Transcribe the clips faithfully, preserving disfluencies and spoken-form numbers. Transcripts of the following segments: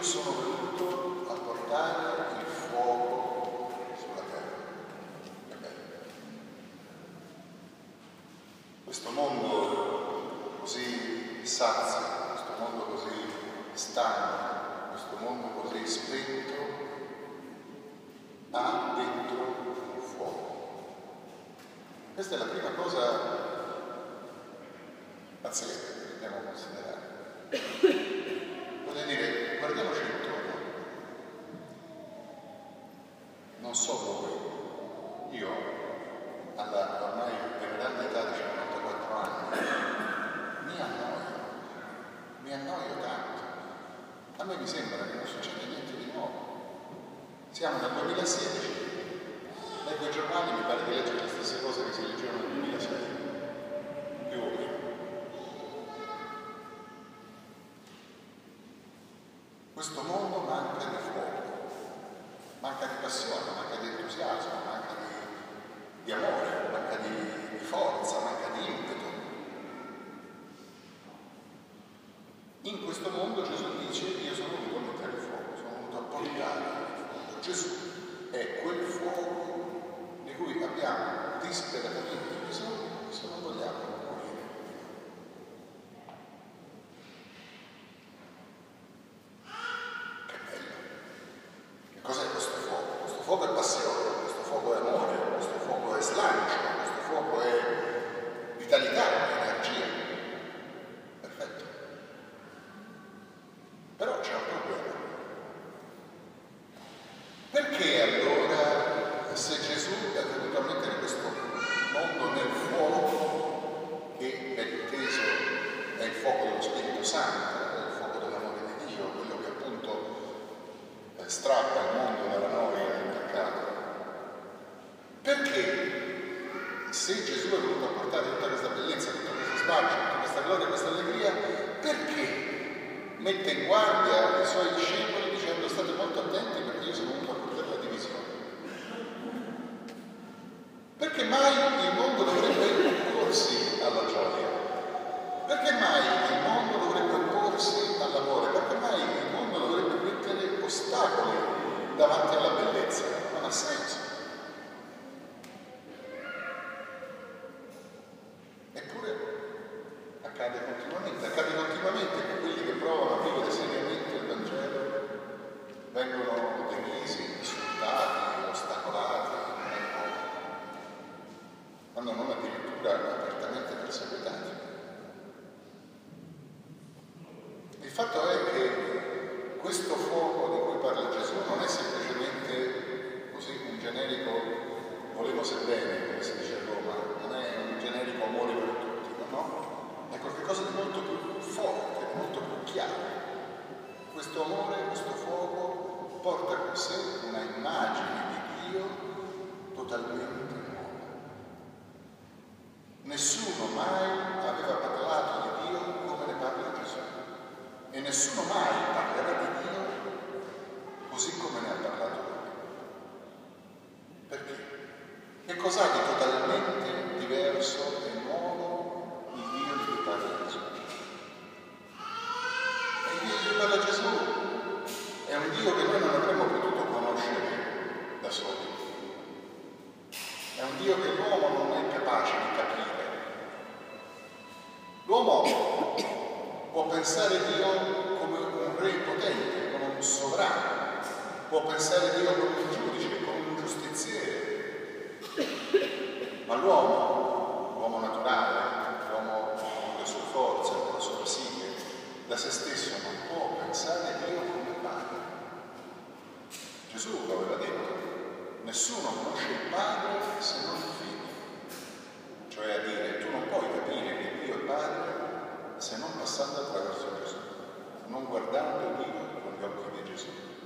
io sono venuto a portare il fuoco sulla terra. Che bello. Questo mondo così sazio, questo mondo così stanco, questo mondo così spento, ha dentro un fuoco. Questa è la prima cosa pazzesca che dobbiamo considerare. Voglio dire, guardiamoci intorno. Non so voi, io alla ormai veneranda età di cinquantaquattro anni mi annoio, mi annoio tanto. A me mi sembra che non succeda niente di nuovo. Siamo nel duemilasedici, leggo i giornali, mi pare di leggere le stesse cose che si leggevano nel duemilasei, più o meno. Questo mondo manca di fuoco, manca di passione, manca di entusiasmo, manca di, di amore, manca di, di forza, manca di impeto. In questo mondo Gesù dice: io sono venuto a mettere il fuoco, sono venuto a portare il fuoco. Gesù è quel fuoco di cui abbiamo disperatamente bisogno se non vogliamo morire. Che bello! Che cos'è questo fuoco? Questo fuoco è passione, questo fuoco è amore, questo fuoco è slancio, questo fuoco è vitalità, è energia. Perfetto. Però c'è un problema. Perché allora, se Gesù è venuto a mettere questo mondo nel fuoco, che è inteso, è il fuoco dello Spirito Santo, è il fuoco dell'amore di Dio, quello che appunto eh, strappa il mondo dalla noia e dal peccato, perché se Gesù è venuto a portare tutta questa bellezza, tutta questa sbaglia, tutta questa gloria, questa allegria, perché mette in guardia i suoi discepoli dicendo: state molto attenti perché io sono venuto a portare la divisione? Perché mai il mondo dovrebbe opporsi alla gioia? Perché mai il mondo dovrebbe opporsi all'amore? Perché mai il mondo dovrebbe mettere ostacoli davanti alla bellezza? Non ha senso. Eppure accade continuamente, accade continuamente che quelli che provano a vivere seriamente il Vangelo vengono derisi, insultati, ostacolati, quando non addirittura apertamente perseguitati. Il fatto è che questo fuoco di cui parla Gesù non è semplicemente così un generico volevo se bene, come si dice a Roma, non è un generico amore per tutti, no? È qualcosa di molto più forte, di molto più chiaro. Questo amore, questo fuoco porta con sé una immagine di Dio totalmente nuova. Nessuno mai aveva parlato di Dio come ne parla Gesù, e nessuno mai parlerà di Dio così come ne ha parlato lui. Perché? Che cos'ha di totalmente diverso e nuovo il Dio di cui parla Gesù? E il Dio di cui parla Gesù è un Dio che noi non avremmo potuto conoscere da soli. È un Dio che l'uomo non è capace di capire. L'uomo può pensare Dio come un re potente, come un sovrano, può pensare Dio come un giudice, come un giustiziere. Ma l'uomo, l'uomo naturale, l'uomo con le sue forze, con la sua psiche, da se stesso non può pensare Dio come Padre. Gesù lo aveva detto: nessuno conosce il Padre se non il Figlio. Cioè a dire, tu non puoi capire che Dio è Padre se non passando attraverso Gesù, non guardando Dio con gli occhi di Gesù.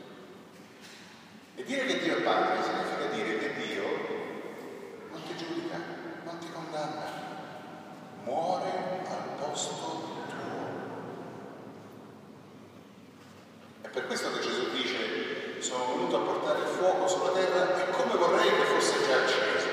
E dire che Dio è Padre significa dire che Dio non ti giudica, non ti condanna, muore al posto tuo. È per questo che Gesù dice: sono venuto a portare il fuoco sulla terra e come vorrei che fosse già acceso.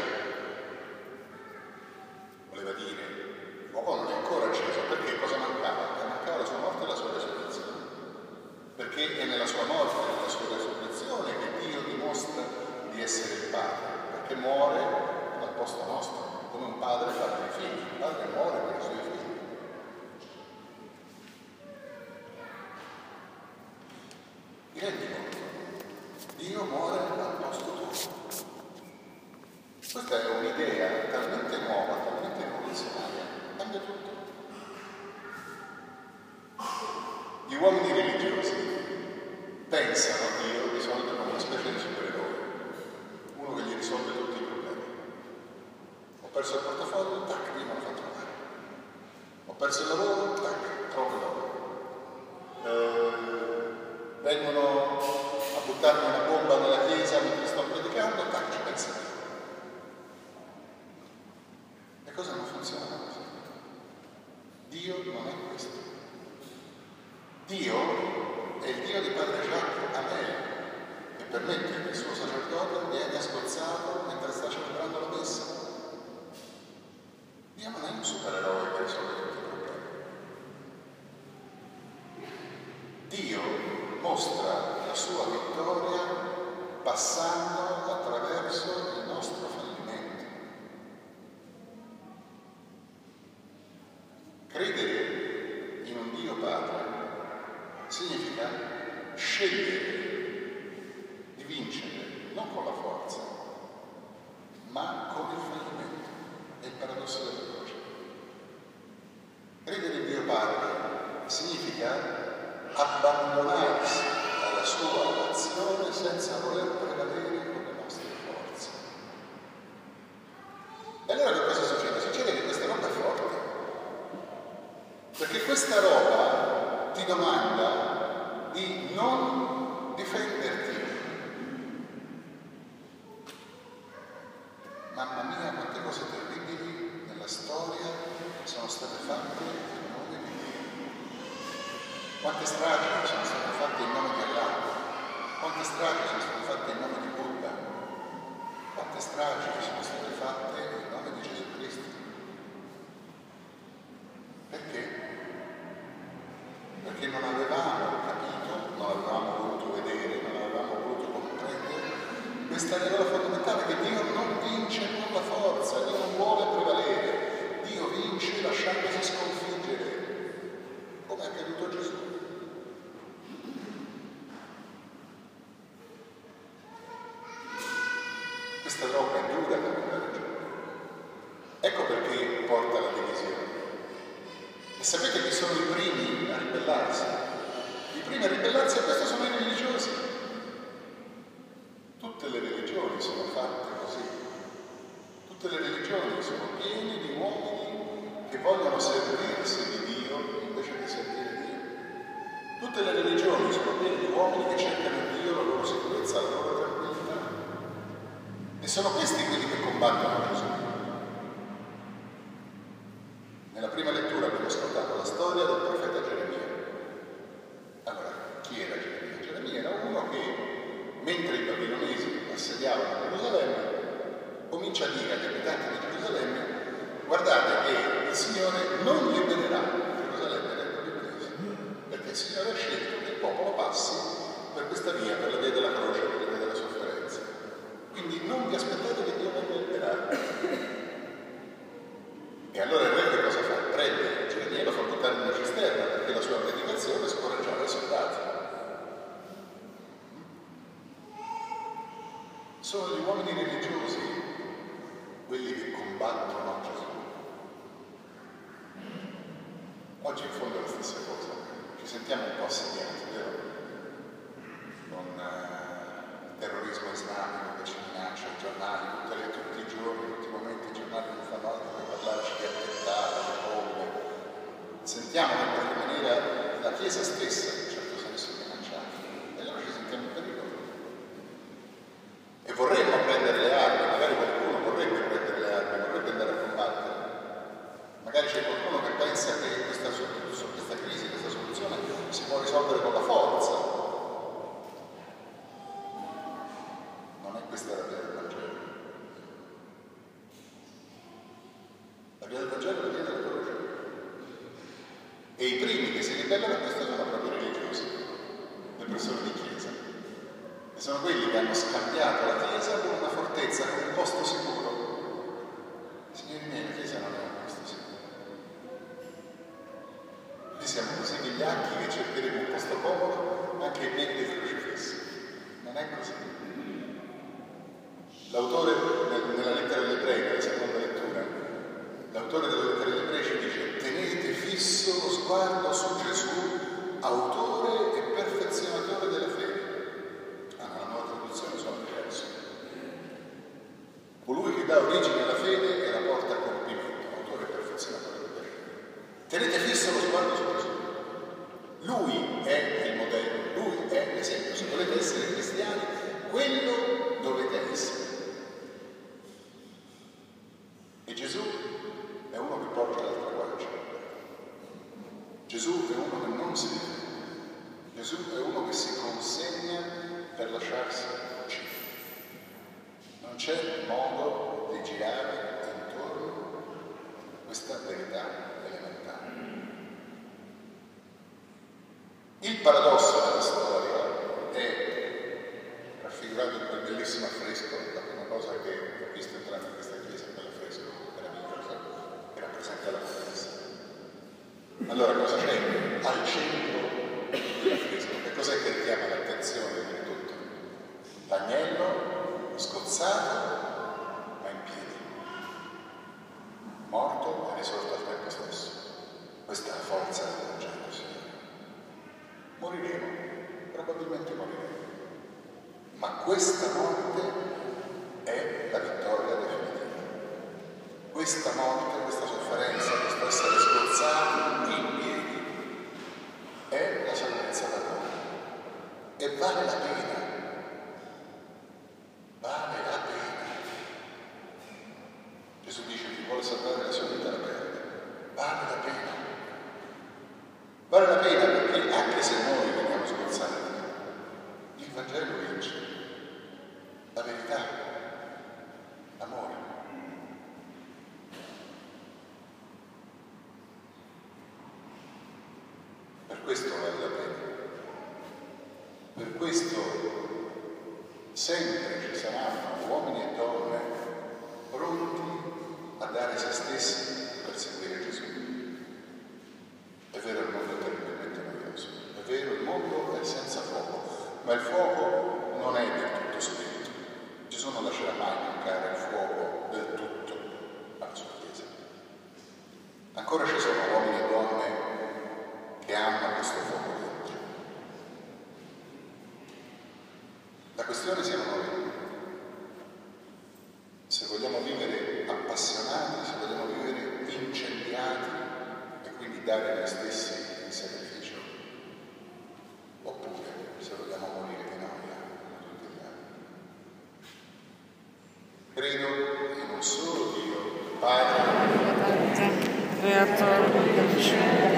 Voleva dire, il fuoco non è ancora acceso, perché cosa mancava? Che mancava la sua morte e la sua resurrezione. Perché perché è nella sua morte, nella sua resurrezione che Dio dimostra di essere il Padre, perché muore al posto nostro, come un padre fa per i figli, il padre muore per i suoi figli. Ti rendi conto? Dio muore al posto tuo. Questa è un'idea talmente nuova, talmente rivoluzionaria, cambia tutto. Gli uomini religiosi pensano a Dio di solito come una specie di supereroe, uno che gli risolve tutti i problemi. Ho perso il portafoglio, tac, Dio me lo fa trovare. Ho perso il lavoro, tac, trovo il lavoro. Eh, vengono a buttarmi una bomba nella chiesa mentre sto predicando, tac, ci pensa Dio. Le cose non funzionano così. Dio non è questo. Dio è il Dio di Padre Jacques Amel, che permette che il suo sacerdote viene scozzato mentre sta celebrando la messa. Dio non è un supereroe che risolve tutti i problemi. Dio mostra la sua vittoria passando attraverso il nostro fallimento. Credere in un Dio Padre significa scegliere di vincere non con la forza, ma con il fallimento. È il paradosso della croce. Credere in Dio Padre significa abbandonarsi alla sua azione senza voler prevalere con le nostre forze. E allora che cosa succede? Succede che questa roba è forte, perché questa roba ti domanda di non difenderti. Mamma mia, quante cose terribili nella storia sono state fatte in nome di Dio. Quante stragi sono state fatte in nome di Allah. Quante stragi sono state fatte in nome di Buddha. Quante stragi sono state fatte in nome di Gesù Cristo. Perché? Perché non avevamo capito, non avevamo voluto vedere, non avevamo voluto comprendere questa regola fondamentale, che Dio non vince con la forza, Dio non vuole prevalere, Dio vince lasciandosi sconfiggere, come è accaduto a Gesù. Questa droga è dura da mandare giù. Ecco perché porta alla divisione. E sapete chi sono i primi a ribellarsi? I primi a ribellarsi a questo sono i religiosi. Tutte le religioni sono fatte così. Tutte le religioni sono piene di uomini che vogliono servirsi di Dio invece di servire Dio. Tutte le religioni sono piene di uomini che cercano in Dio la loro sicurezza, la loro tranquillità. E sono questi quelli che combattono Gesù. Nella prima lettura abbiamo ascoltato la storia del profeta Geremia. Allora, chi era Geremia? Geremia era uno che, mentre i babilonesi assediavano Gerusalemme, comincia a dire agli abitanti di Gerusalemme: guardate che il Signore non libererà Gerusalemme dai babilonesi, perché il Signore ha scelto che il popolo passi per questa via, per la via della croce, per la via della sofferenza. Quindi non vi aspettate che Dio venga a liberare. E allora il re che cosa fa? Prende Geremia e lo fa buttare in una cisterna, perché la sua predicazione scoraggiava i soldati. Sono gli uomini religiosi quelli che combattono Gesù. Oggi in fondo è la stessa cosa. Ci sentiamo un po' assediati, vero? Con uh, il terrorismo islamico che ci minaccia, i giornali, tutte le, tutti i giorni, tutti i momenti i giornali non fanno altro che parlarci di attentati, di bombe. Sentiamo che in qualche maniera la Chiesa stessa in un certo senso è minacciata. E allora ci sentiamo in pericolo. E vorremmo prendere le armi, magari qualcuno vorrebbe prendere le armi, vorrebbe andare a combattere. Magari c'è qualcuno che pensa che questa, questa crisi, questa soluzione si può risolvere con la forza. Non è questa la via del Vangelo. La via del Vangelo è la via della croce. E i primi che si ribellano a questo sono proprio religiosi, le persone stanchi che cercheremo un posto comodo anche in mente del crocifisso. Non è così. L'autore nella lettera agli Ebrei, nella seconda lettura, l'autore della lettera agli Ebrei ci dice: tenete fisso lo sguardo su Gesù, autore e perfezionatore della fede. Ah, nella nuova traduzione sono diverse. Colui che dà origine alla fede e la porta a compimento, autore e perfezionatore della fede. Tenete fisso lo sguardo su Gesù. Lui è il modello, lui è l'esempio. Se volete essere cristiani, quello dovete essere. E Gesù è uno che porta l'altra guancia. Gesù è uno che non si difende. Gesù è uno che si consegna per lasciarsi uccidere. Non c'è modo di girare intorno a questa verità elementare. Il paradosso della storia è raffigurato in quel bellissimo affresco. La prima cosa che ho visto entrando in questa chiesa è quell'affresco meraviglioso che rappresenta la Chiesa. Allora, cosa c'è al centro dell'affresco? Che cos'è che richiama l'attenzione di tutto? L'agnello scozzato ma in piedi, morto e risorto al tempo stesso. Questa è la forza del Vangelo, Signore. Moriremo, probabilmente moriremo, ma questa morte è la vittoria definitiva. Questa morte, questa sofferenza, questo essere sgozzati in piedi è la salvezza da noi e vale la pena. Vale la pena. Gesù dice: chi vuole salvare la sua vita la perde. Vale la pena. Vale la pena perché anche se noi veniamo sgozzati, il Vangelo vince. La verità, l'amore. Per questo vale la pena. Per questo sempre ci saranno uomini e donne pronti a dare se stessi per seguire Gesù. È vero, il mondo è terribilmente noioso, è vero, il mondo è senza fuoco, ma il fuoco non è del tutto spento. Gesù non lascerà mai mancare il fuoco del tutto alla sua Chiesa. Ancora ci sono uomini e donne che amano questo fuoco dentro. La questione siamo noi. Se vogliamo vivere appassionati, se vogliamo vivere incendiati e quindi dare noi stessi in sacrificio, oppure se vogliamo morire di noia come tutti gli altri. Credo in un solo Dio, Padre, Creatore del cielo